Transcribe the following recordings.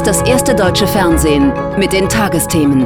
ist das erste deutsche Fernsehen mit den Tagesthemen.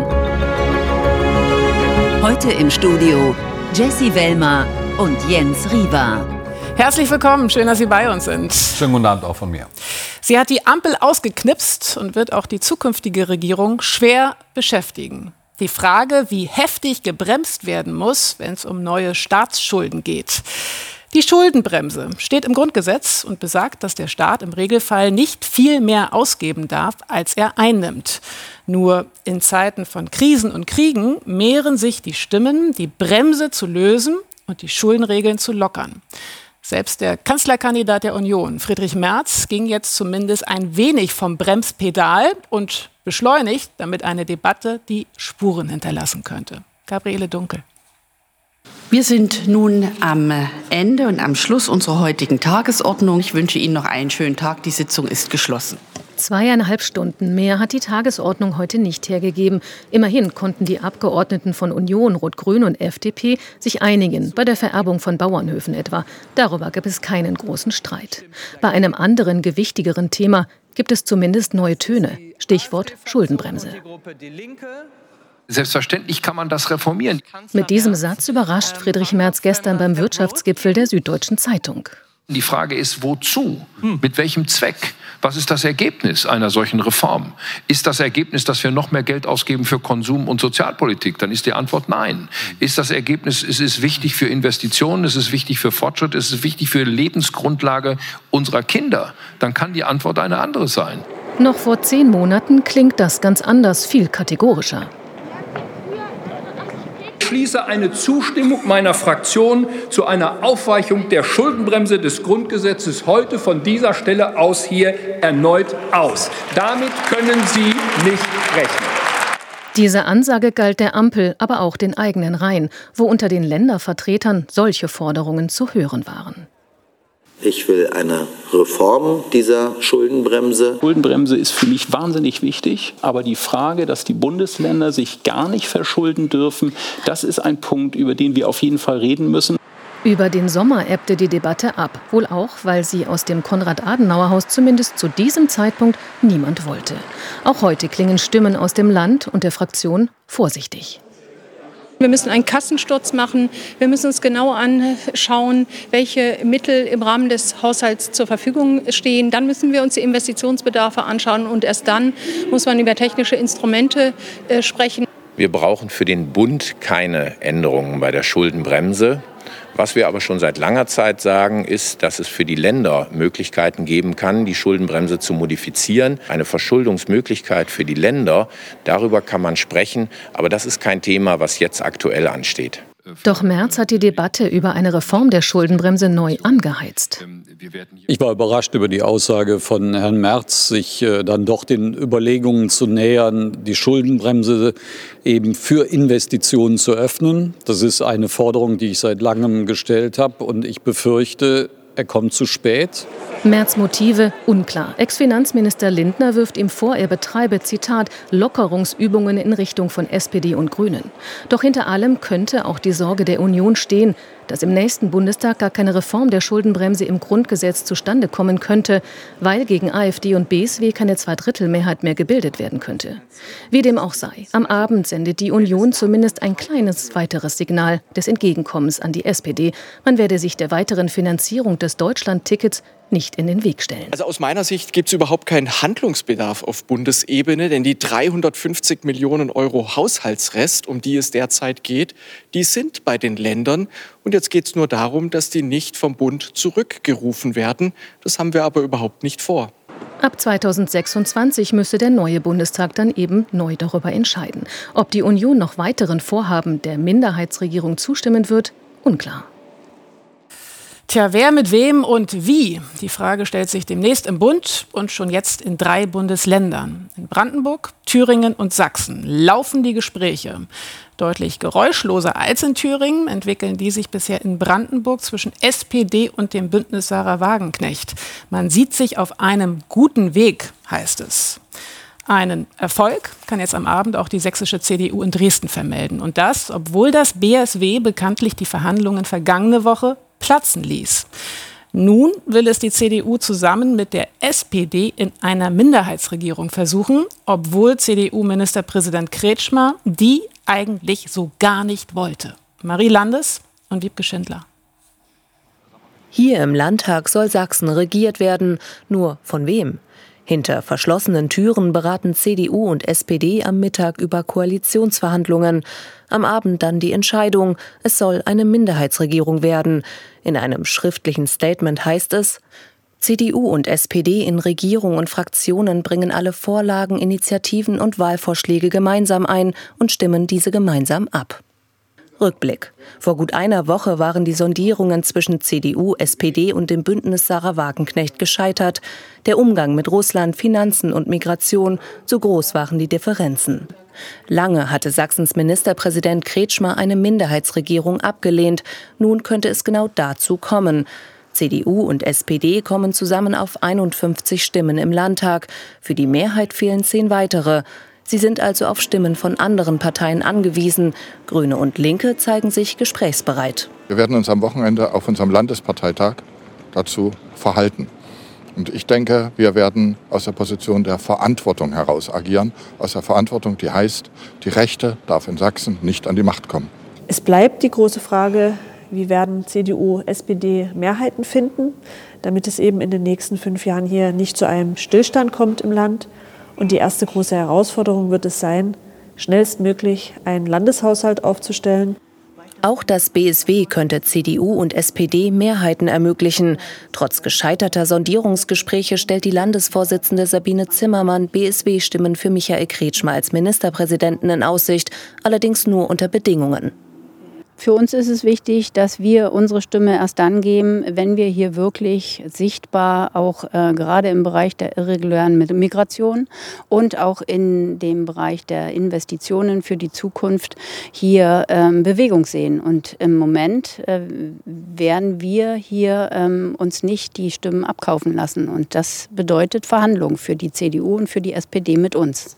Heute im Studio Jessie Wellmer und Jens Riewer. Herzlich willkommen, schön, dass Sie bei uns sind. Schönen guten Abend auch von mir. Sie hat die Ampel ausgeknipst und wird auch die zukünftige Regierung schwer beschäftigen. Die Frage, wie heftig gebremst werden muss, wenn es um neue Staatsschulden geht. Die Schuldenbremse steht im Grundgesetz und besagt, dass der Staat im Regelfall nicht viel mehr ausgeben darf, als er einnimmt. Nur in Zeiten von Krisen und Kriegen mehren sich die Stimmen, die Bremse zu lösen und die Schuldenregeln zu lockern. Selbst der Kanzlerkandidat der Union, Friedrich Merz, ging jetzt zumindest ein wenig vom Bremspedal und beschleunigt damit eine Debatte, die Spuren hinterlassen könnte. Gabriele Dunkel. Wir sind nun am Ende und am Schluss unserer heutigen Tagesordnung. Ich wünsche Ihnen noch einen schönen Tag. Die Sitzung ist geschlossen. 2,5 Stunden mehr hat die Tagesordnung heute nicht hergegeben. Immerhin konnten die Abgeordneten von Union, Rot-Grün und FDP sich einigen, bei der Vererbung von Bauernhöfen etwa. Darüber gibt es keinen großen Streit. Bei einem anderen, gewichtigeren Thema gibt es zumindest neue Töne. Stichwort Schuldenbremse. Selbstverständlich kann man das reformieren. Mit diesem Satz überrascht Friedrich Merz gestern beim Wirtschaftsgipfel der Süddeutschen Zeitung. Die Frage ist, wozu? Mit welchem Zweck? Was ist das Ergebnis einer solchen Reform? Ist das Ergebnis, dass wir noch mehr Geld ausgeben für Konsum und Sozialpolitik? Dann ist die Antwort nein. Ist das Ergebnis, es ist wichtig für Investitionen, es ist wichtig für Fortschritt, es ist wichtig für die Lebensgrundlage unserer Kinder? Dann kann die Antwort eine andere sein. Noch vor 10 Monaten klingt das ganz anders, viel kategorischer. Ich schließe eine Zustimmung meiner Fraktion zu einer Aufweichung der Schuldenbremse des Grundgesetzes heute von dieser Stelle aus hier erneut aus. Damit können Sie nicht rechnen. Diese Ansage galt der Ampel, aber auch den eigenen Reihen, wo unter den Ländervertretern solche Forderungen zu hören waren. Ich will eine Reform dieser Schuldenbremse. Schuldenbremse ist für mich wahnsinnig wichtig, aber die Frage, dass die Bundesländer sich gar nicht verschulden dürfen, das ist ein Punkt, über den wir auf jeden Fall reden müssen. Über den Sommer ebbte die Debatte ab, wohl auch, weil sie aus dem Konrad-Adenauer-Haus zumindest zu diesem Zeitpunkt niemand wollte. Auch heute klingen Stimmen aus dem Land und der Fraktion vorsichtig. Wir müssen einen Kassensturz machen. Wir müssen uns genau anschauen, welche Mittel im Rahmen des Haushalts zur Verfügung stehen. Dann müssen wir uns die Investitionsbedarfe anschauen und erst dann muss man über technische Instrumente sprechen. Wir brauchen für den Bund keine Änderungen bei der Schuldenbremse. Was wir aber schon seit langer Zeit sagen, ist, dass es für die Länder Möglichkeiten geben kann, die Schuldenbremse zu modifizieren. Eine Verschuldungsmöglichkeit für die Länder, darüber kann man sprechen, aber das ist kein Thema, was jetzt aktuell ansteht. Doch Merz hat die Debatte über eine Reform der Schuldenbremse neu angeheizt. Ich war überrascht über die Aussage von Herrn Merz, sich dann doch den Überlegungen zu nähern, die Schuldenbremse eben für Investitionen zu öffnen. Das ist eine Forderung, die ich seit langem gestellt habe, und ich befürchte, er kommt zu spät. Merz' Motive unklar. Ex-Finanzminister Lindner wirft ihm vor, er betreibe, Zitat, Lockerungsübungen in Richtung von SPD und Grünen. Doch hinter allem könnte auch die Sorge der Union stehen, dass im nächsten Bundestag gar keine Reform der Schuldenbremse im Grundgesetz zustande kommen könnte, weil gegen AfD und BSW keine Zweidrittelmehrheit mehr gebildet werden könnte. Wie dem auch sei, am Abend sendet die Union zumindest ein kleines weiteres Signal des Entgegenkommens an die SPD. Man werde sich der weiteren Finanzierung des Deutschland-Tickets nicht in den Weg stellen. Also aus meiner Sicht gibt es überhaupt keinen Handlungsbedarf auf Bundesebene, denn die 350 Millionen Euro Haushaltsrest, um die es derzeit geht, die sind bei den Ländern. Und jetzt geht es nur darum, dass die nicht vom Bund zurückgerufen werden. Das haben wir aber überhaupt nicht vor. Ab 2026 müsse der neue Bundestag dann eben neu darüber entscheiden. Ob die Union noch weiteren Vorhaben der Minderheitsregierung zustimmen wird, unklar. Tja, wer mit wem und wie? Die Frage stellt sich demnächst im Bund und schon jetzt in 3 Bundesländern. In Brandenburg, Thüringen und Sachsen laufen die Gespräche. Deutlich geräuschloser als in Thüringen entwickeln die sich bisher in Brandenburg zwischen SPD und dem Bündnis Sarah Wagenknecht. Man sieht sich auf einem guten Weg, heißt es. Einen Erfolg kann jetzt am Abend auch die sächsische CDU in Dresden vermelden. Und das, obwohl das BSW bekanntlich die Verhandlungen vergangene Woche platzen ließ. Nun will es die CDU zusammen mit der SPD in einer Minderheitsregierung versuchen, obwohl CDU-Ministerpräsident Kretschmer die eigentlich so gar nicht wollte. Marie Landes und Wiebke Schindler. Hier im Landtag soll Sachsen regiert werden. Nur von wem? Hinter verschlossenen Türen beraten CDU und SPD am Mittag über Koalitionsverhandlungen. Am Abend dann die Entscheidung, es soll eine Minderheitsregierung werden. In einem schriftlichen Statement heißt es: CDU und SPD in Regierung und Fraktionen bringen alle Vorlagen, Initiativen und Wahlvorschläge gemeinsam ein und stimmen diese gemeinsam ab. Rückblick. Vor gut einer Woche waren die Sondierungen zwischen CDU, SPD und dem Bündnis Sahra Wagenknecht gescheitert. Der Umgang mit Russland, Finanzen und Migration, so groß waren die Differenzen. Lange hatte Sachsens Ministerpräsident Kretschmer eine Minderheitsregierung abgelehnt. Nun könnte es genau dazu kommen. CDU und SPD kommen zusammen auf 51 Stimmen im Landtag. Für die Mehrheit fehlen 10 weitere. Sie sind also auf Stimmen von anderen Parteien angewiesen. Grüne und Linke zeigen sich gesprächsbereit. Wir werden uns am Wochenende auf unserem Landesparteitag dazu verhalten. Und ich denke, wir werden aus der Position der Verantwortung heraus agieren. Aus der Verantwortung, die heißt, die Rechte darf in Sachsen nicht an die Macht kommen. Es bleibt die große Frage, wie werden CDU, SPD Mehrheiten finden, damit es eben in den nächsten 5 Jahren hier nicht zu einem Stillstand kommt im Land. Und die erste große Herausforderung wird es sein, schnellstmöglich einen Landeshaushalt aufzustellen. Auch das BSW könnte CDU und SPD Mehrheiten ermöglichen. Trotz gescheiterter Sondierungsgespräche stellt die Landesvorsitzende Sabine Zimmermann BSW-Stimmen für Michael Kretschmer als Ministerpräsidenten in Aussicht, allerdings nur unter Bedingungen. Für uns ist es wichtig, dass wir unsere Stimme erst dann geben, wenn wir hier wirklich sichtbar auch gerade im Bereich der irregulären Migration und auch in dem Bereich der Investitionen für die Zukunft hier Bewegung sehen. Und im Moment werden wir hier uns nicht die Stimmen abkaufen lassen. Und das bedeutet Verhandlungen für die CDU und für die SPD mit uns.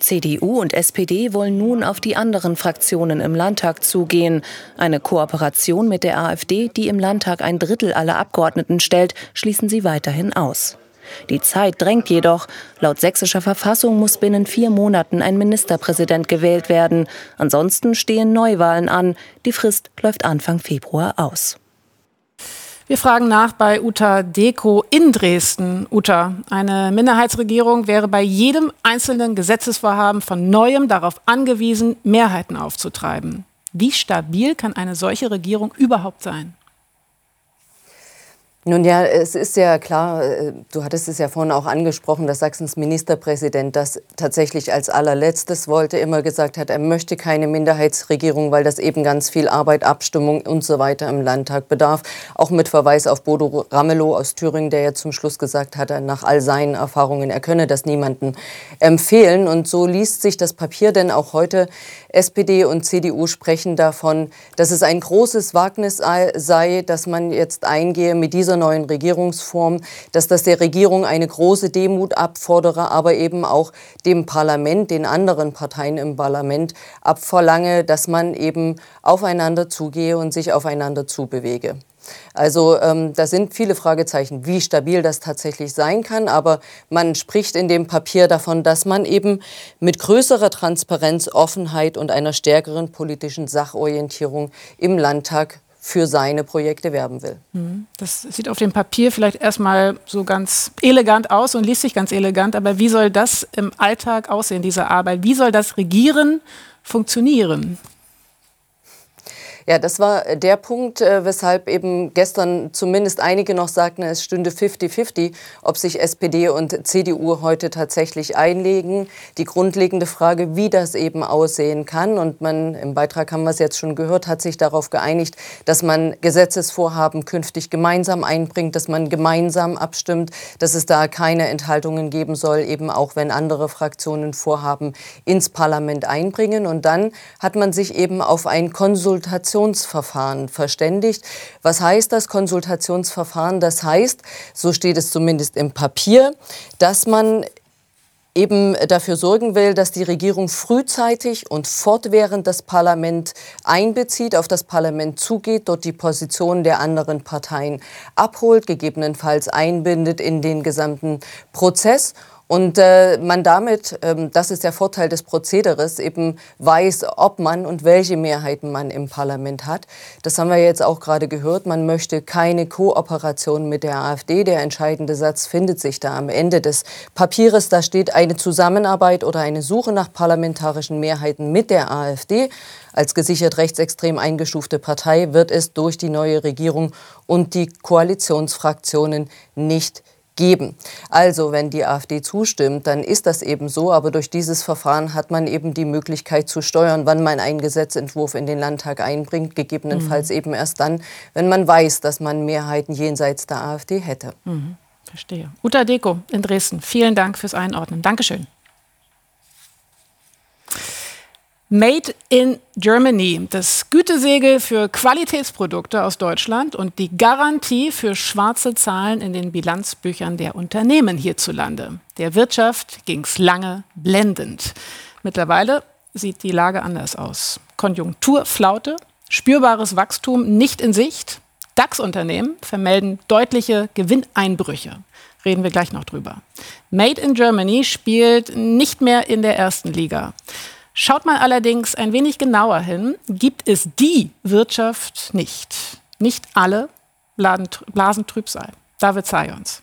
CDU und SPD wollen nun auf die anderen Fraktionen im Landtag zugehen. Eine Kooperation mit der AfD, die im Landtag 1/3 aller Abgeordneten stellt, schließen sie weiterhin aus. Die Zeit drängt jedoch. Laut sächsischer Verfassung muss binnen 4 Monaten ein Ministerpräsident gewählt werden. Ansonsten stehen Neuwahlen an. Die Frist läuft Anfang Februar aus. Wir fragen nach bei Uta Deko in Dresden. Uta, eine Minderheitsregierung wäre bei jedem einzelnen Gesetzesvorhaben von Neuem darauf angewiesen, Mehrheiten aufzutreiben. Wie stabil kann eine solche Regierung überhaupt sein? Nun ja, es ist ja klar, du hattest es ja vorhin auch angesprochen, dass Sachsens Ministerpräsident das tatsächlich als allerletztes wollte, immer gesagt hat, er möchte keine Minderheitsregierung, weil das eben ganz viel Arbeit, Abstimmung und so weiter im Landtag bedarf. Auch mit Verweis auf Bodo Ramelow aus Thüringen, der ja zum Schluss gesagt hat, nach all seinen Erfahrungen, er könne das niemandem empfehlen. Und so liest sich das Papier, denn auch heute SPD und CDU sprechen davon, dass es ein großes Wagnis sei, dass man jetzt eingehe mit dieser neuen Regierungsform, dass das der Regierung eine große Demut abfordere, aber eben auch dem Parlament, den anderen Parteien im Parlament abverlange, dass man eben aufeinander zugehe und sich aufeinander zubewege. Also da sind viele Fragezeichen, wie stabil das tatsächlich sein kann. Aber man spricht in dem Papier davon, dass man eben mit größerer Transparenz, Offenheit und einer stärkeren politischen Sachorientierung im Landtag für seine Projekte werben will. Das sieht auf dem Papier vielleicht erstmal so ganz elegant aus und liest sich ganz elegant. Aber wie soll das im Alltag aussehen, diese Arbeit? Wie soll das Regieren funktionieren? Ja, das war der Punkt, weshalb eben gestern zumindest einige noch sagten, es stünde 50-50, ob sich SPD und CDU heute tatsächlich einlegen. Die grundlegende Frage, wie das eben aussehen kann. Und man, im Beitrag haben wir es jetzt schon gehört, hat sich darauf geeinigt, dass man Gesetzesvorhaben künftig gemeinsam einbringt, dass man gemeinsam abstimmt, dass es da keine Enthaltungen geben soll, eben auch wenn andere Fraktionen Vorhaben ins Parlament einbringen. Und dann hat man sich eben auf ein Konsultationsverfahren verständigt. Was heißt das Konsultationsverfahren? Das heißt, so steht es zumindest im Papier, dass man eben dafür sorgen will, dass die Regierung frühzeitig und fortwährend das Parlament einbezieht, auf das Parlament zugeht, dort die Positionen der anderen Parteien abholt, gegebenenfalls einbindet in den gesamten Prozess. Und man damit, das ist der Vorteil des Prozederes, eben weiß, ob man und welche Mehrheiten man im Parlament hat. Das haben wir jetzt auch gerade gehört. Man möchte keine Kooperation mit der AfD. Der entscheidende Satz findet sich da am Ende des Papiers. Da steht eine Zusammenarbeit oder eine Suche nach parlamentarischen Mehrheiten mit der AfD. Als gesichert rechtsextrem eingestufte Partei wird es durch die neue Regierung und die Koalitionsfraktionen nicht geben. Also wenn die AfD zustimmt, dann ist das eben so. Aber durch dieses Verfahren hat man eben die Möglichkeit zu steuern, wann man einen Gesetzentwurf in den Landtag einbringt. Gegebenenfalls eben erst dann, wenn man weiß, dass man Mehrheiten jenseits der AfD hätte. Verstehe. Uta Deko in Dresden, vielen Dank fürs Einordnen. Dankeschön. Made in Germany, das Gütesiegel für Qualitätsprodukte aus Deutschland und die Garantie für schwarze Zahlen in den Bilanzbüchern der Unternehmen hierzulande. Der Wirtschaft ging's lange blendend. Mittlerweile sieht die Lage anders aus. Konjunkturflaute, spürbares Wachstum nicht in Sicht. DAX-Unternehmen vermelden deutliche Gewinneinbrüche. Reden wir gleich noch drüber. Made in Germany spielt nicht mehr in der ersten Liga. Schaut man allerdings ein wenig genauer hin, gibt es die Wirtschaft nicht. Nicht alle blasen Trübsal. David Sayons.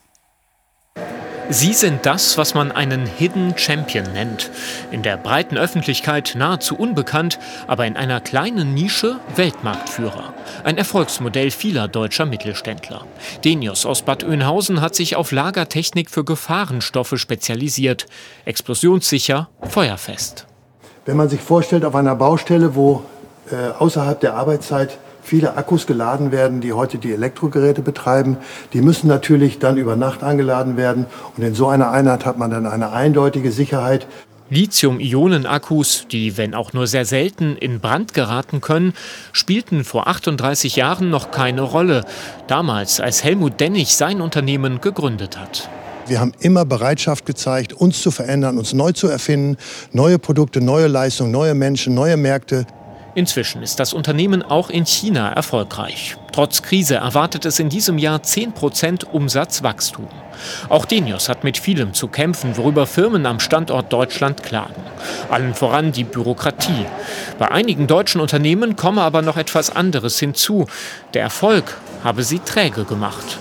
Sie sind das, was man einen Hidden Champion nennt. In der breiten Öffentlichkeit nahezu unbekannt, aber in einer kleinen Nische Weltmarktführer. Ein Erfolgsmodell vieler deutscher Mittelständler. Denius aus Bad Oeynhausen hat sich auf Lagertechnik für Gefahrenstoffe spezialisiert. Explosionssicher, feuerfest. Wenn man sich vorstellt, auf einer Baustelle, wo außerhalb der Arbeitszeit viele Akkus geladen werden, die heute die Elektrogeräte betreiben, die müssen natürlich dann über Nacht angeladen werden. Und in so einer Einheit hat man dann eine eindeutige Sicherheit. Lithium-Ionen-Akkus, die, wenn auch nur sehr selten, in Brand geraten können, spielten vor 38 Jahren noch keine Rolle. Damals, als Helmut Dennig sein Unternehmen gegründet hat. Wir haben immer Bereitschaft gezeigt, uns zu verändern, uns neu zu erfinden, neue Produkte, neue Leistungen, neue Menschen, neue Märkte. Inzwischen ist das Unternehmen auch in China erfolgreich. Trotz Krise erwartet es in diesem Jahr 10% Umsatzwachstum. Auch Denius hat mit vielem zu kämpfen, worüber Firmen am Standort Deutschland klagen. Allen voran die Bürokratie. Bei einigen deutschen Unternehmen komme aber noch etwas anderes hinzu. Der Erfolg habe sie träge gemacht.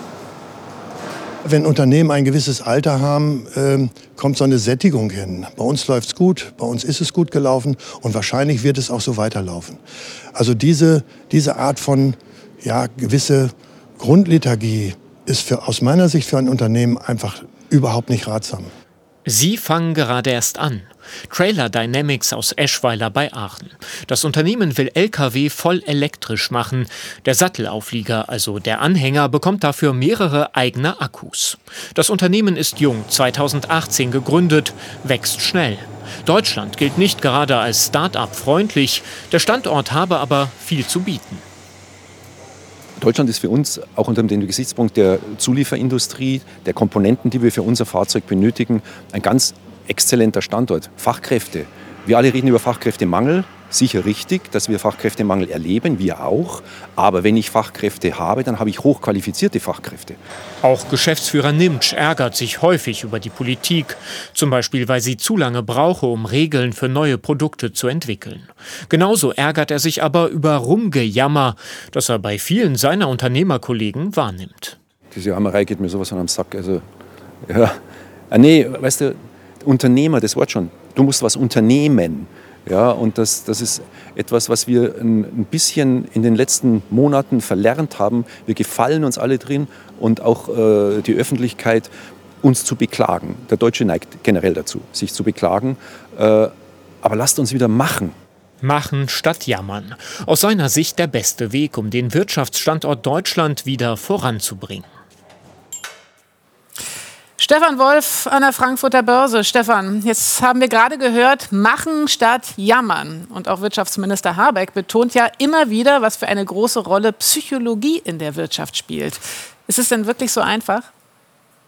Wenn Unternehmen ein gewisses Alter haben, kommt so eine Sättigung hin. Bei uns läuft's gut, bei uns ist es gut gelaufen und wahrscheinlich wird es auch so weiterlaufen. Also diese Art von gewisse Grundlethargie ist aus meiner Sicht für ein Unternehmen einfach überhaupt nicht ratsam. Sie fangen gerade erst an. Trailer Dynamics aus Eschweiler bei Aachen. Das Unternehmen will Lkw voll elektrisch machen. Der Sattelauflieger, also der Anhänger, bekommt dafür mehrere eigene Akkus. Das Unternehmen ist jung, 2018 gegründet, wächst schnell. Deutschland gilt nicht gerade als Start-up-freundlich. Der Standort habe aber viel zu bieten. Deutschland ist für uns auch unter dem Gesichtspunkt der Zulieferindustrie, der Komponenten, die wir für unser Fahrzeug benötigen, ein ganz exzellenter Standort. Fachkräfte. Wir alle reden über Fachkräftemangel. Sicher richtig, dass wir Fachkräftemangel erleben, wir auch. Aber wenn ich Fachkräfte habe, dann habe ich hochqualifizierte Fachkräfte. Auch Geschäftsführer Nimtsch ärgert sich häufig über die Politik. Zum Beispiel, weil sie zu lange brauche, um Regeln für neue Produkte zu entwickeln. Genauso ärgert er sich aber über Rumgejammer, das er bei vielen seiner Unternehmerkollegen wahrnimmt. Diese Jammerei geht mir sowas von am Sack. Also, ja. Nee, weißt du, Unternehmer, das Wort schon. Du musst was unternehmen. Ja, und das ist etwas, was wir ein bisschen in den letzten Monaten verlernt haben. Wir gefallen uns alle drin und auch die Öffentlichkeit, uns zu beklagen. Der Deutsche neigt generell dazu, sich zu beklagen. Aber lasst uns wieder machen. Machen statt jammern. Aus seiner Sicht der beste Weg, um den Wirtschaftsstandort Deutschland wieder voranzubringen. Stefan Wolf an der Frankfurter Börse. Stefan, jetzt haben wir gerade gehört, machen statt jammern. Und auch Wirtschaftsminister Habeck betont ja immer wieder, was für eine große Rolle Psychologie in der Wirtschaft spielt. Ist es denn wirklich so einfach?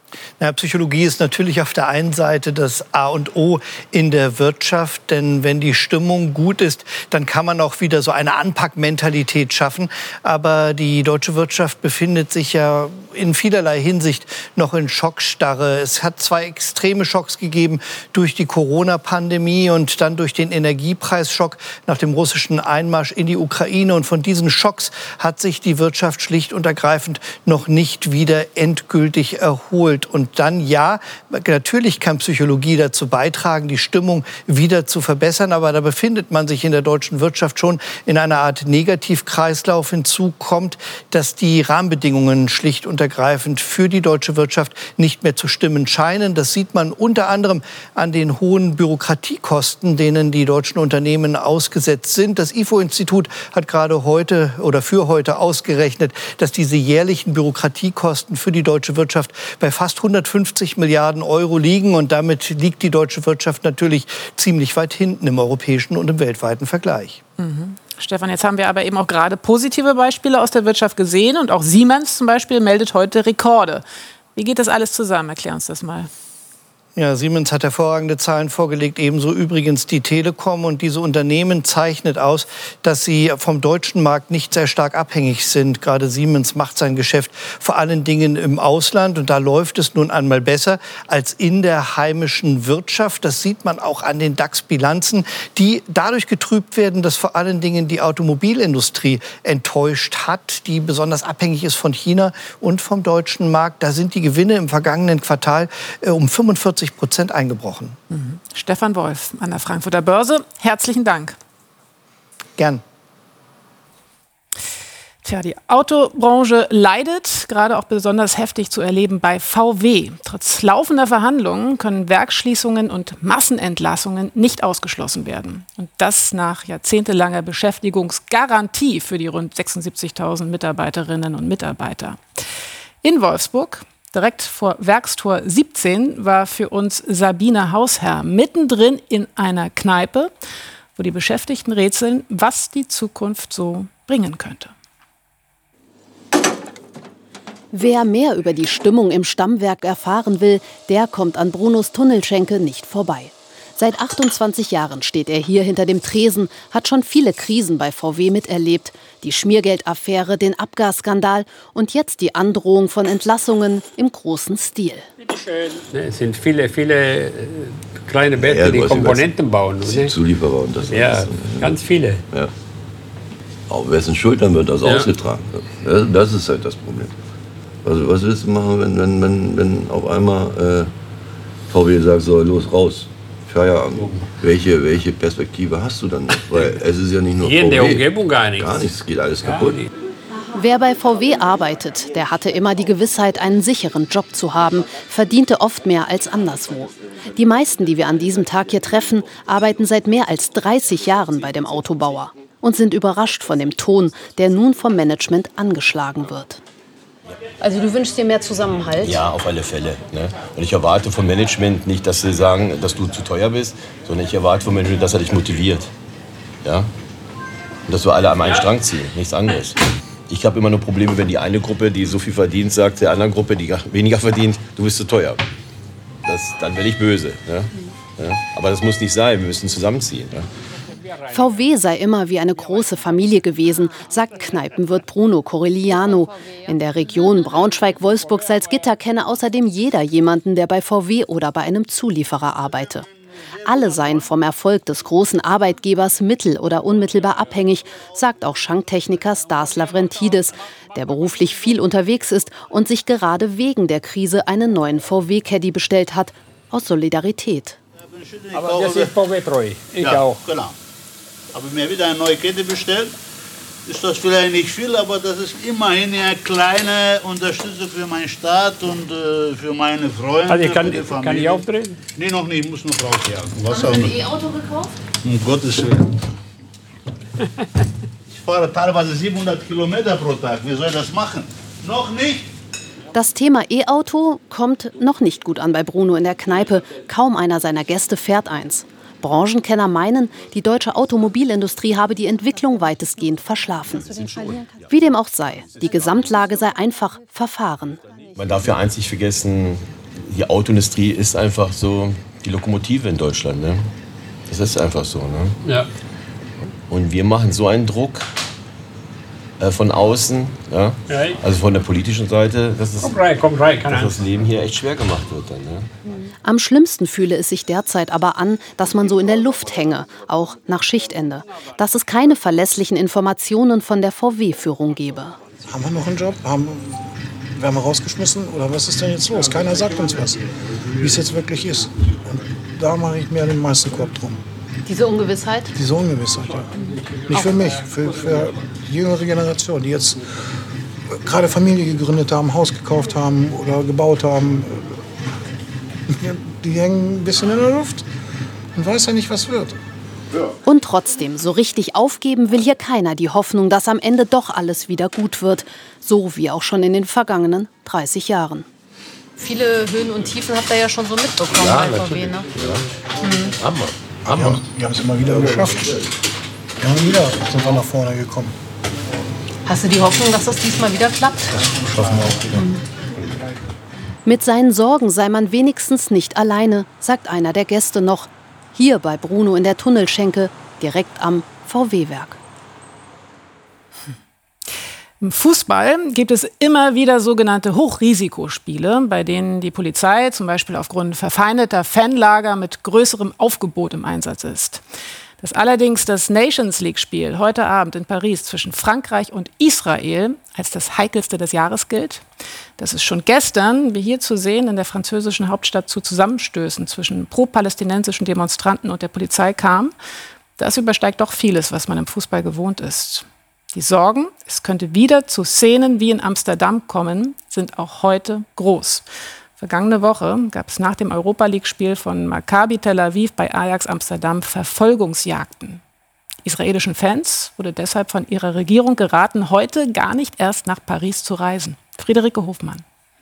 Na, Psychologie ist natürlich auf der einen Seite das A und O in der Wirtschaft, denn wenn die Stimmung gut ist, dann kann man auch wieder so eine Anpackmentalität schaffen. Aber die deutsche Wirtschaft befindet sich ja in vielerlei Hinsicht noch in Schockstarre. Es hat 2 extreme Schocks gegeben durch die Corona-Pandemie und dann durch den Energiepreisschock nach dem russischen Einmarsch in die Ukraine. Und von diesen Schocks hat sich die Wirtschaft schlicht und ergreifend noch nicht wieder endgültig erholt. Und dann, ja, natürlich kann Psychologie dazu beitragen, die Stimmung wieder zu verbessern. Aber da befindet man sich in der deutschen Wirtschaft schon in einer Art Negativkreislauf. Hinzu kommt, dass die Rahmenbedingungen schlicht und ergreifend für die deutsche Wirtschaft nicht mehr zu stimmen scheinen. Das sieht man unter anderem an den hohen Bürokratiekosten, denen die deutschen Unternehmen ausgesetzt sind. Das IFO-Institut hat gerade heute oder für heute ausgerechnet, dass diese jährlichen Bürokratiekosten für die deutsche Wirtschaft bei fast 150 Milliarden Euro liegen. Und damit liegt die deutsche Wirtschaft natürlich ziemlich weit hinten im europäischen und im weltweiten Vergleich. Mhm. Stefan, jetzt haben wir aber eben auch gerade positive Beispiele aus der Wirtschaft gesehen. Und auch Siemens zum Beispiel meldet heute Rekorde. Wie geht das alles zusammen? Erklär uns das mal. Ja, Siemens hat hervorragende Zahlen vorgelegt, ebenso übrigens die Telekom. Und diese Unternehmen zeichnet aus, dass sie vom deutschen Markt nicht sehr stark abhängig sind. Gerade Siemens macht sein Geschäft vor allen Dingen im Ausland. Und da läuft es nun einmal besser als in der heimischen Wirtschaft. Das sieht man auch an den DAX-Bilanzen, die dadurch getrübt werden, dass vor allen Dingen die Automobilindustrie enttäuscht hat, die besonders abhängig ist von China und vom deutschen Markt. Da sind die Gewinne im vergangenen Quartal um 45% eingebrochen. Mhm. Stefan Wolf an der Frankfurter Börse. Herzlichen Dank. Gern. Tja, die Autobranche leidet, gerade auch besonders heftig zu erleben bei VW. Trotz laufender Verhandlungen können Werksschließungen und Massenentlassungen nicht ausgeschlossen werden. Und das nach jahrzehntelanger Beschäftigungsgarantie für die rund 76.000 Mitarbeiterinnen und Mitarbeiter. In Wolfsburg, direkt vor Werkstor 17, war für uns Sabine Hausherr mittendrin in einer Kneipe, wo die Beschäftigten rätseln, was die Zukunft so bringen könnte. Wer mehr über die Stimmung im Stammwerk erfahren will, der kommt an Brunos Tunnelschenke nicht vorbei. Seit 28 Jahren steht er hier hinter dem Tresen, hat schon viele Krisen bei VW miterlebt. Die Schmiergeldaffäre, den Abgasskandal und jetzt die Androhung von Entlassungen im großen Stil. Es sind viele kleine Bäder, die Komponenten bauen. Zulieferer und das. Ja, ganz viele. Ja. Auf wessen Schultern wird das ausgetragen? Das ist halt das Problem. Also was willst du machen, wenn auf einmal VW sagt, so los, raus, Feierabend. Welche Perspektive hast du dann noch? Weil es ist ja nicht nur hier VW. in der Umgebung gar nichts. Gar nichts, geht alles kaputt. Wer bei VW arbeitet, der hatte immer die Gewissheit, einen sicheren Job zu haben, verdiente oft mehr als anderswo. Die meisten, die wir an diesem Tag hier treffen, arbeiten seit mehr als 30 Jahren bei dem Autobauer und sind überrascht von dem Ton, der nun vom Management angeschlagen wird. Also du wünschst dir mehr Zusammenhalt? Ja, auf alle Fälle. Ne? Und ich erwarte vom Management nicht, dass sie sagen, dass du zu teuer bist, sondern ich erwarte vom Management, dass er dich motiviert. Ja? Und dass wir alle am einen Strang ziehen, nichts anderes. Ich habe immer nur Probleme, wenn die eine Gruppe, die so viel verdient, sagt der anderen Gruppe, die weniger verdient, du bist zu teuer. Dann werde ich böse. Ne? Ja? Aber das muss nicht sein, wir müssen zusammenziehen. Ne? VW sei immer wie eine große Familie gewesen, sagt Kneipenwirt Bruno Corigliano. In der Region Braunschweig-Wolfsburg-Salzgitter kenne außerdem jeder jemanden, der bei VW oder bei einem Zulieferer arbeite. Alle seien vom Erfolg des großen Arbeitgebers mittel- oder unmittelbar abhängig, sagt auch Schanktechniker Stas Lavrentidis, der beruflich viel unterwegs ist und sich gerade wegen der Krise einen neuen VW-Caddy bestellt hat, aus Solidarität. Aber das ist VW-treu, ich auch. Genau. Habe mir wieder eine neue Kette bestellt. Ist das vielleicht nicht viel, aber das ist immerhin eine kleine Unterstützung für meinen Staat und für meine Freunde. Also kann ich auftreten? Nee, noch nicht, ich muss noch rausjagen. Was haben Sie ein E-Auto gekauft? Um Gottes Willen. Ich fahre teilweise 700 Kilometer pro Tag. Wie soll ich das machen? Noch nicht. Das Thema E-Auto kommt noch nicht gut an bei Bruno in der Kneipe. Kaum einer seiner Gäste fährt eins. Branchenkenner meinen, die deutsche Automobilindustrie habe die Entwicklung weitestgehend verschlafen. Wie dem auch sei, die Gesamtlage sei einfach verfahren. Man darf ja eins nicht vergessen, die Autoindustrie ist einfach so die Lokomotive in Deutschland. Ne? Das ist einfach so. Ne? Ja. Und wir machen so einen Druck von außen, ja? Also von der politischen Seite, dass das Leben hier echt schwer gemacht wird. Dann, ne? Am schlimmsten fühle es sich derzeit aber an, dass man so in der Luft hänge, auch nach Schichtende. Dass es keine verlässlichen Informationen von der VW-Führung gebe. Haben wir noch einen Job? Werden wir rausgeschmissen? Oder was ist denn jetzt los? Keiner sagt uns was, wie es jetzt wirklich ist. Und da mache ich mir den meisten Korb drum. Diese Ungewissheit? Diese Ungewissheit, ja. Nicht für mich, für die jüngere Generation, die jetzt gerade Familie gegründet haben, Haus gekauft haben oder gebaut haben. Die hängen ein bisschen in der Luft und weiß ja nicht, was wird. Und trotzdem, so richtig aufgeben will hier keiner die Hoffnung, dass am Ende doch alles wieder gut wird. So wie auch schon in den vergangenen 30 Jahren. Viele Höhen und Tiefen habt ihr ja schon so mitbekommen bei VW, ne? Ja. Die haben es immer wieder geschafft. Immer wieder sind wir nach vorne gekommen. Hast du die Hoffnung, dass das diesmal wieder klappt? Das schaffen wir auch wieder. Mit seinen Sorgen sei man wenigstens nicht alleine, sagt einer der Gäste noch. Hier bei Bruno in der Tunnelschenke, direkt am VW-Werk. Im Fußball gibt es immer wieder sogenannte Hochrisikospiele, bei denen die Polizei zum Beispiel aufgrund verfeindeter Fanlager mit größerem Aufgebot im Einsatz ist. Dass allerdings das Nations League-Spiel heute Abend in Paris zwischen Frankreich und Israel als das heikelste des Jahres gilt, dass es schon gestern, wie hier zu sehen, in der französischen Hauptstadt zu Zusammenstößen zwischen pro-palästinensischen Demonstranten und der Polizei kam, das übersteigt doch vieles, was man im Fußball gewohnt ist. Die Sorgen, es könnte wieder zu Szenen wie in Amsterdam kommen, sind auch heute groß. Vergangene Woche gab es nach dem Europa-League-Spiel von Maccabi Tel Aviv bei Ajax Amsterdam Verfolgungsjagden. Israelischen Fans wurde deshalb von ihrer Regierung geraten, heute gar nicht erst nach Paris zu reisen. Friederike Hofmann.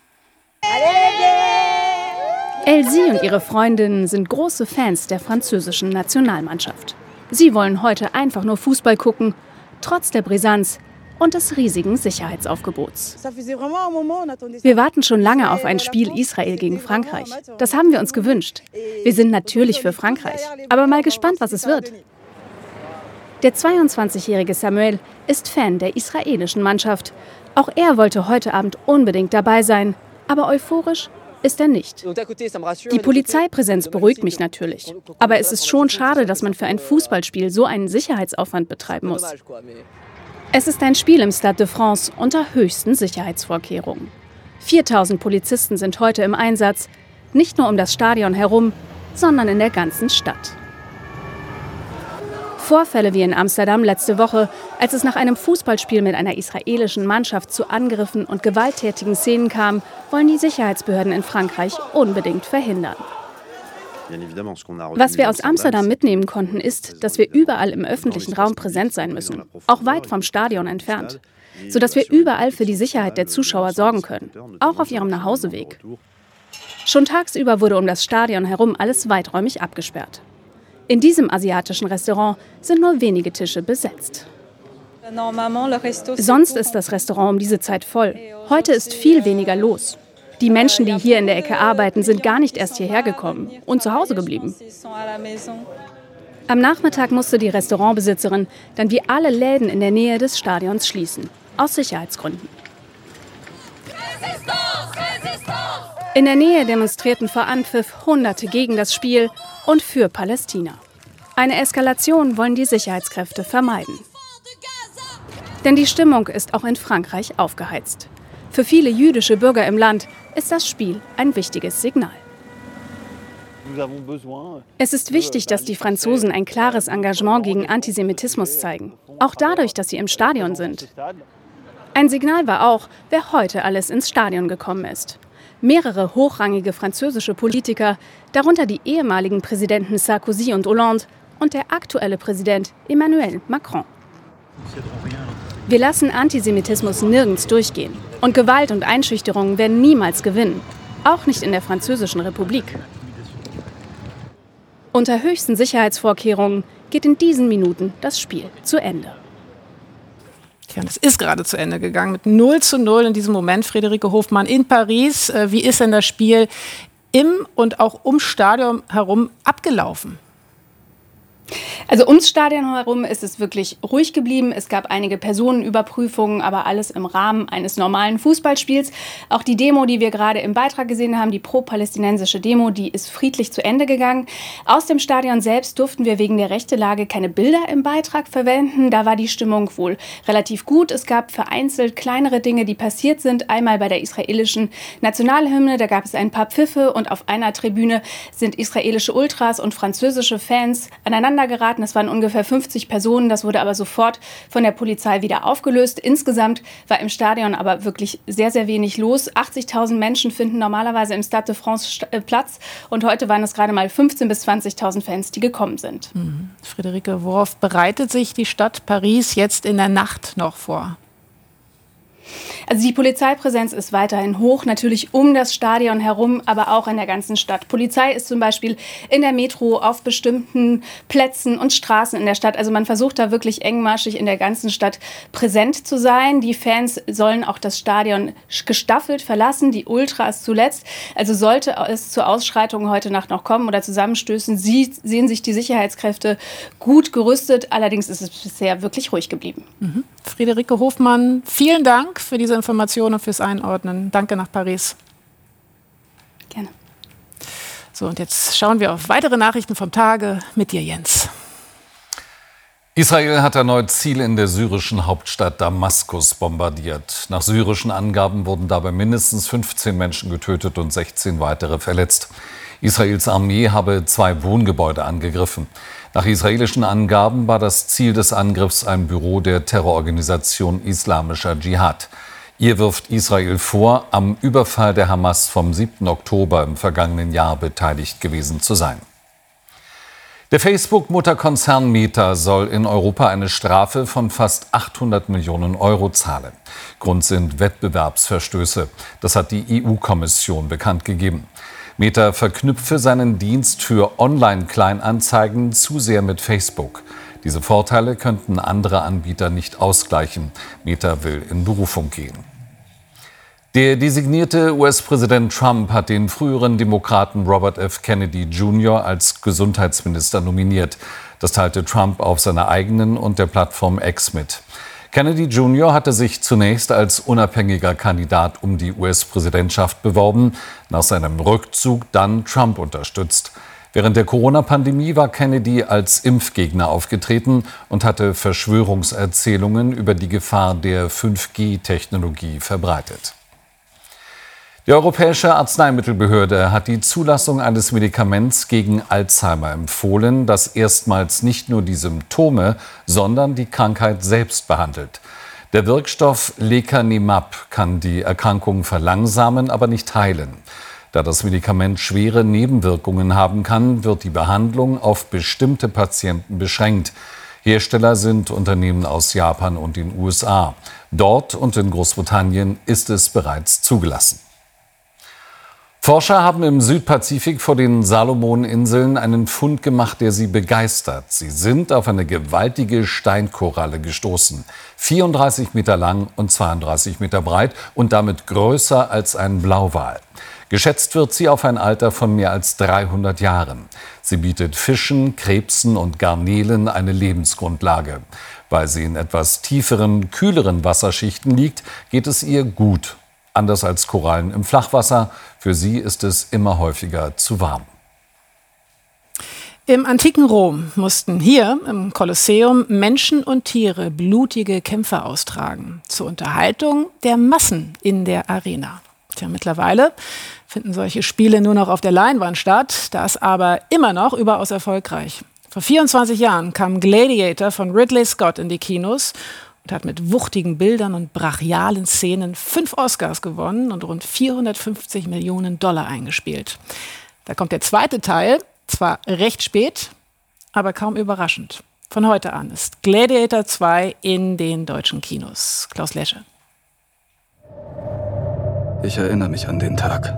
Elsie und ihre Freundinnen sind große Fans der französischen Nationalmannschaft. Sie wollen heute einfach nur Fußball gucken, trotz der Brisanz und des riesigen Sicherheitsaufgebots. Wir warten schon lange auf ein Spiel Israel gegen Frankreich. Das haben wir uns gewünscht. Wir sind natürlich für Frankreich, aber mal gespannt, was es wird. Der 22-jährige Samuel ist Fan der israelischen Mannschaft. Auch er wollte heute Abend unbedingt dabei sein, aber euphorisch ist er nicht. Die Polizeipräsenz beruhigt mich natürlich. Aber es ist schon schade, dass man für ein Fußballspiel so einen Sicherheitsaufwand betreiben muss. Es ist ein Spiel im Stade de France unter höchsten Sicherheitsvorkehrungen. 4000 Polizisten sind heute im Einsatz, nicht nur um das Stadion herum, sondern in der ganzen Stadt. Vorfälle wie in Amsterdam letzte Woche, als es nach einem Fußballspiel mit einer israelischen Mannschaft zu Angriffen und gewalttätigen Szenen kam, wollen die Sicherheitsbehörden in Frankreich unbedingt verhindern. Was wir aus Amsterdam mitnehmen konnten, ist, dass wir überall im öffentlichen Raum präsent sein müssen, auch weit vom Stadion entfernt, sodass wir überall für die Sicherheit der Zuschauer sorgen können, auch auf ihrem Nachhauseweg. Schon tagsüber wurde um das Stadion herum alles weiträumig abgesperrt. In diesem asiatischen Restaurant sind nur wenige Tische besetzt. Sonst ist das Restaurant um diese Zeit voll. Heute ist viel weniger los. Die Menschen, die hier in der Ecke arbeiten, sind gar nicht erst hierher gekommen und zu Hause geblieben. Am Nachmittag musste die Restaurantbesitzerin dann wie alle Läden in der Nähe des Stadions schließen, aus Sicherheitsgründen. In der Nähe demonstrierten vor Anpfiff Hunderte gegen das Spiel und für Palästina. Eine Eskalation wollen die Sicherheitskräfte vermeiden. Denn die Stimmung ist auch in Frankreich aufgeheizt. Für viele jüdische Bürger im Land ist das Spiel ein wichtiges Signal. Es ist wichtig, dass die Franzosen ein klares Engagement gegen Antisemitismus zeigen, auch dadurch, dass sie im Stadion sind. Ein Signal war auch, wer heute alles ins Stadion gekommen ist. Mehrere hochrangige französische Politiker, darunter die ehemaligen Präsidenten Sarkozy und Hollande und der aktuelle Präsident Emmanuel Macron. Wir lassen Antisemitismus nirgends durchgehen. Und Gewalt und Einschüchterung werden niemals gewinnen. Auch nicht in der Französischen Republik. Unter höchsten Sicherheitsvorkehrungen geht in diesen Minuten das Spiel zu Ende. Ja, das ist gerade zu Ende gegangen mit 0:0 in diesem Moment. Friederike Hofmann in Paris. Wie ist denn das Spiel im und auch ums Stadion herum abgelaufen? Also ums Stadion herum ist es wirklich ruhig geblieben. Es gab einige Personenüberprüfungen, aber alles im Rahmen eines normalen Fußballspiels. Auch die Demo, die wir gerade im Beitrag gesehen haben, die pro-palästinensische Demo, die ist friedlich zu Ende gegangen. Aus dem Stadion selbst durften wir wegen der Rechtelage keine Bilder im Beitrag verwenden. Da war die Stimmung wohl relativ gut. Es gab vereinzelt kleinere Dinge, die passiert sind. Einmal bei der israelischen Nationalhymne, da gab es ein paar Pfiffe und auf einer Tribüne sind israelische Ultras und französische Fans aneinander geraten. Es waren ungefähr 50 Personen. Das wurde aber sofort von der Polizei wieder aufgelöst. Insgesamt war im Stadion aber wirklich sehr, sehr wenig los. 80.000 Menschen finden normalerweise im Stade de France Platz. Und heute waren es gerade mal 15.000 bis 20.000 Fans, die gekommen sind. Friederike, worauf bereitet sich die Stadt Paris jetzt in der Nacht noch vor? Also die Polizeipräsenz ist weiterhin hoch, natürlich um das Stadion herum, aber auch in der ganzen Stadt. Polizei ist zum Beispiel in der Metro auf bestimmten Plätzen und Straßen in der Stadt. Also man versucht da wirklich engmaschig in der ganzen Stadt präsent zu sein. Die Fans sollen auch das Stadion gestaffelt verlassen, die Ultras zuletzt. Also sollte es zu Ausschreitungen heute Nacht noch kommen oder Zusammenstößen, sehen sich die Sicherheitskräfte gut gerüstet. Allerdings ist es bisher wirklich ruhig geblieben. Friederike Hofmann, vielen Dank für diese Informationen und fürs Einordnen. Danke nach Paris. Gerne. So, und jetzt schauen wir auf weitere Nachrichten vom Tage mit dir, Jens. Israel hat erneut Ziele in der syrischen Hauptstadt Damaskus bombardiert. Nach syrischen Angaben wurden dabei mindestens 15 Menschen getötet und 16 weitere verletzt. Israels Armee habe 2 Wohngebäude angegriffen. Nach israelischen Angaben war das Ziel des Angriffs ein Büro der Terrororganisation Islamischer Dschihad. Ihr wirft Israel vor, am Überfall der Hamas vom 7. Oktober im vergangenen Jahr beteiligt gewesen zu sein. Der Facebook-Mutterkonzern Meta soll in Europa eine Strafe von fast 800 Millionen Euro zahlen. Grund sind Wettbewerbsverstöße. Das hat die EU-Kommission bekannt gegeben. Meta verknüpfe seinen Dienst für Online-Kleinanzeigen zu sehr mit Facebook. Diese Vorteile könnten andere Anbieter nicht ausgleichen. Meta will in Berufung gehen. Der designierte US-Präsident Trump hat den früheren Demokraten Robert F. Kennedy Jr. als Gesundheitsminister nominiert. Das teilte Trump auf seiner eigenen und der Plattform X mit. Kennedy Jr. hatte sich zunächst als unabhängiger Kandidat um die US-Präsidentschaft beworben, nach seinem Rückzug dann Trump unterstützt. Während der Corona-Pandemie war Kennedy als Impfgegner aufgetreten und hatte Verschwörungserzählungen über die Gefahr der 5G-Technologie verbreitet. Die Europäische Arzneimittelbehörde hat die Zulassung eines Medikaments gegen Alzheimer empfohlen, das erstmals nicht nur die Symptome, sondern die Krankheit selbst behandelt. Der Wirkstoff Lecanemab kann die Erkrankung verlangsamen, aber nicht heilen. Da das Medikament schwere Nebenwirkungen haben kann, wird die Behandlung auf bestimmte Patienten beschränkt. Hersteller sind Unternehmen aus Japan und den USA. Dort und in Großbritannien ist es bereits zugelassen. Forscher haben im Südpazifik vor den Salomoninseln einen Fund gemacht, der sie begeistert. Sie sind auf eine gewaltige Steinkoralle gestoßen. 34 Meter lang und 32 Meter breit und damit größer als ein Blauwal. Geschätzt wird sie auf ein Alter von mehr als 300 Jahren. Sie bietet Fischen, Krebsen und Garnelen eine Lebensgrundlage. Weil sie in etwas tieferen, kühleren Wasserschichten liegt, geht es ihr gut. Anders als Korallen im Flachwasser, für sie ist es immer häufiger zu warm. Im antiken Rom mussten hier im Kolosseum Menschen und Tiere blutige Kämpfe austragen. Zur Unterhaltung der Massen in der Arena. Tja, mittlerweile finden solche Spiele nur noch auf der Leinwand statt, das aber immer noch überaus erfolgreich. Vor 24 Jahren kam Gladiator von Ridley Scott in die Kinos und hat mit wuchtigen Bildern und brachialen Szenen 5 Oscars gewonnen und rund 450 Millionen $ eingespielt. Da kommt der zweite Teil, zwar recht spät, aber kaum überraschend. Von heute an ist Gladiator 2 in den deutschen Kinos. Klaus Lesche. Ich erinnere mich an den Tag.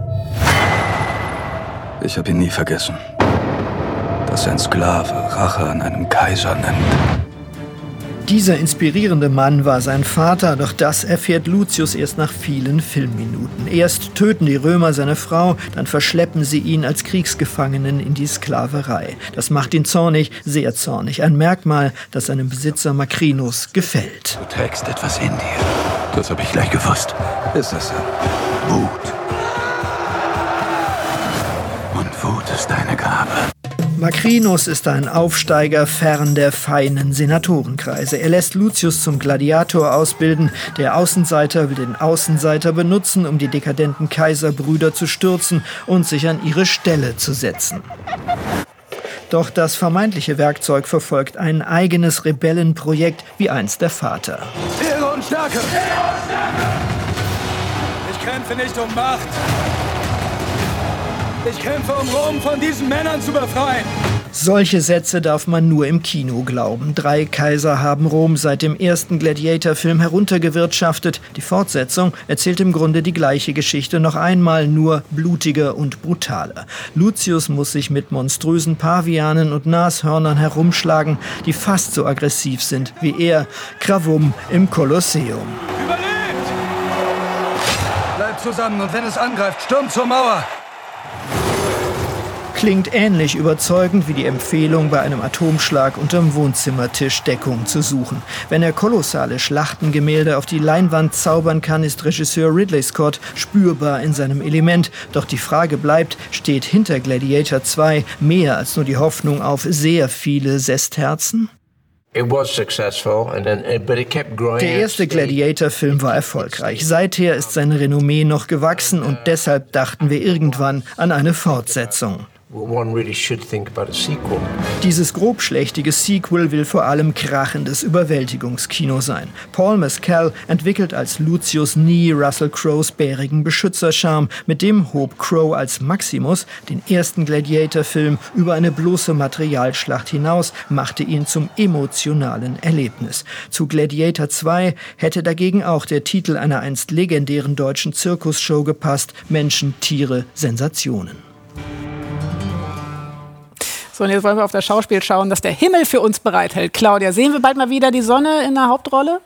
Ich habe ihn nie vergessen. Dass ein Sklave Rache an einem Kaiser nimmt. Dieser inspirierende Mann war sein Vater, doch das erfährt Lucius erst nach vielen Filmminuten. Erst töten die Römer seine Frau, dann verschleppen sie ihn als Kriegsgefangenen in die Sklaverei. Das macht ihn zornig, sehr zornig. Ein Merkmal, das seinem Besitzer Macrinus gefällt. Du trägst etwas in dir. Das habe ich gleich gewusst. Ist das so? Wut. Und Wut ist deine Gabe. Macrinus ist ein Aufsteiger fern der feinen Senatorenkreise. Er lässt Lucius zum Gladiator ausbilden. Der Außenseiter will den Außenseiter benutzen, um die dekadenten Kaiserbrüder zu stürzen und sich an ihre Stelle zu setzen. Doch das vermeintliche Werkzeug verfolgt ein eigenes Rebellenprojekt, wie einst der Vater. Ehre und Stärke! Ich kämpfe nicht um Macht. Ich kämpfe, um Rom von diesen Männern zu befreien. Solche Sätze darf man nur im Kino glauben. 3 Kaiser haben Rom seit dem ersten Gladiator-Film heruntergewirtschaftet. Die Fortsetzung erzählt im Grunde die gleiche Geschichte noch einmal, nur blutiger und brutaler. Lucius muss sich mit monströsen Pavianen und Nashörnern herumschlagen, die fast so aggressiv sind wie er. Gravum im Kolosseum. Überlebt! Bleibt zusammen und wenn es angreift, stürmt zur Mauer. Klingt ähnlich überzeugend wie die Empfehlung, bei einem Atomschlag unterm Wohnzimmertisch Deckung zu suchen. Wenn er kolossale Schlachtengemälde auf die Leinwand zaubern kann, ist Regisseur Ridley Scott spürbar in seinem Element. Doch die Frage bleibt, steht hinter Gladiator 2 mehr als nur die Hoffnung auf sehr viele Sesterzen? Der erste Gladiator-Film war erfolgreich. Seither ist sein Renommee noch gewachsen und deshalb dachten wir irgendwann an eine Fortsetzung. Dieses grobschlächtige Sequel will vor allem krachendes Überwältigungskino sein. Paul Mescal entwickelt als Lucius nie Russell Crowes bärigen Beschützerscharme. Mit dem hob Crowe als Maximus den ersten Gladiator-Film über eine bloße Materialschlacht hinaus, machte ihn zum emotionalen Erlebnis. Zu Gladiator 2 hätte dagegen auch der Titel einer einst legendären deutschen Zirkusshow gepasst: Menschen, Tiere, Sensationen. So, und jetzt wollen wir auf das Schauspiel schauen, das der Himmel für uns bereithält. Claudia, sehen wir bald mal wieder die Sonne in der Hauptrolle?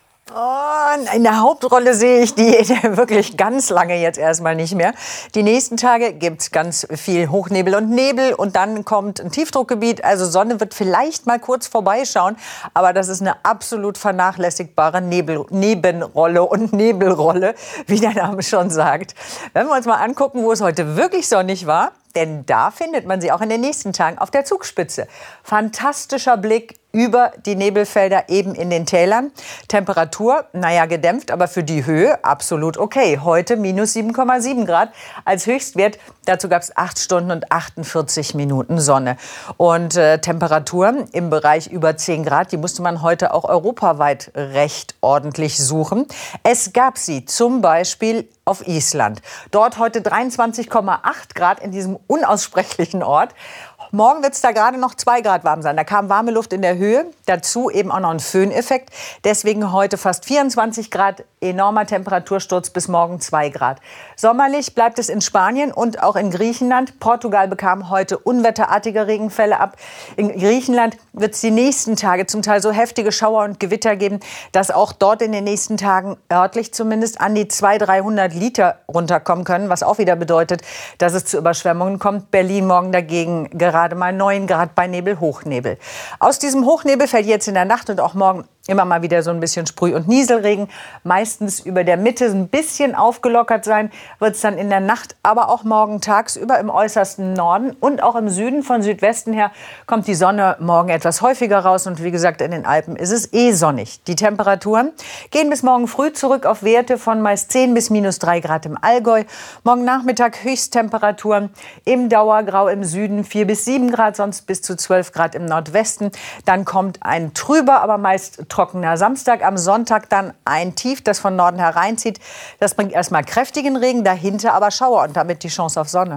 Oh, in der Hauptrolle sehe ich die wirklich ganz lange jetzt erstmal nicht mehr. Die nächsten Tage gibt es ganz viel Hochnebel und Nebel und dann kommt ein Tiefdruckgebiet. Also Sonne wird vielleicht mal kurz vorbeischauen, aber das ist eine absolut vernachlässigbare Nebenrolle und Nebelrolle, wie der Name schon sagt. Wenn wir uns mal angucken, wo es heute wirklich sonnig war, denn da findet man sie auch in den nächsten Tagen auf der Zugspitze. Fantastischer Blick über die Nebelfelder eben in den Tälern. Temperatur, naja, gedämpft, aber für die Höhe absolut okay. Heute minus 7,7 Grad als Höchstwert. Dazu gab es 8 Stunden und 48 Minuten Sonne. Und Temperaturen im Bereich über 10 Grad, die musste man heute auch europaweit recht ordentlich suchen. Es gab sie zum Beispiel auf Island. Dort heute 23,8 Grad in diesem unaussprechlichen Ort. Morgen wird es da gerade noch 2 Grad warm sein. Da kam warme Luft in der Höhe, dazu eben auch noch ein Föhneffekt. Deswegen heute fast 24 Grad, enormer Temperatursturz bis morgen 2 Grad. Sommerlich bleibt es in Spanien und auch in Griechenland. Portugal bekam heute unwetterartige Regenfälle ab. In Griechenland wird es die nächsten Tage zum Teil so heftige Schauer und Gewitter geben, dass auch dort in den nächsten Tagen örtlich zumindest an die 200-300 Liter runterkommen können, was auch wieder bedeutet, dass es zu Überschwemmungen kommt. Berlin morgen dagegen gerade mal 9 Grad bei Nebel, Hochnebel. Aus diesem Hochnebel fällt jetzt in der Nacht und auch morgen immer mal wieder so ein bisschen Sprüh- und Nieselregen. Meistens über der Mitte ein bisschen aufgelockert sein, wird es dann in der Nacht, aber auch morgen tagsüber im äußersten Norden und auch im Süden von Südwesten her kommt die Sonne morgen etwas häufiger raus. Und wie gesagt, in den Alpen ist es sonnig. Die Temperaturen gehen bis morgen früh zurück auf Werte von meist 10 bis minus 3 Grad im Allgäu. Morgen Nachmittag Höchsttemperaturen im Dauergrau im Süden 4 bis 7 Grad, sonst bis zu 12 Grad im Nordwesten. Dann kommt ein trüber, aber meist trockener Samstag. Am Sonntag dann ein Tief, das von Norden hereinzieht. Das bringt erstmal kräftigen Regen, dahinter aber Schauer und damit die Chance auf Sonne.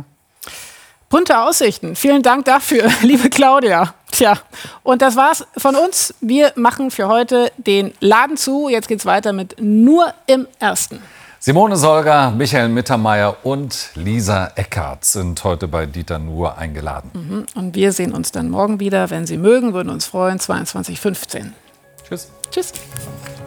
Bunte Aussichten. Vielen Dank dafür, liebe Claudia. Tja, und das war's von uns. Wir machen für heute den Laden zu. Jetzt geht's weiter mit Nur im Ersten. Simone Solger, Michael Mittermeier und Lisa Eckhardt sind heute bei Dieter Nuhr eingeladen. Und wir sehen uns dann morgen wieder. Wenn Sie mögen, würden uns freuen, 22:15 Uhr. Tschüss. Tschüss.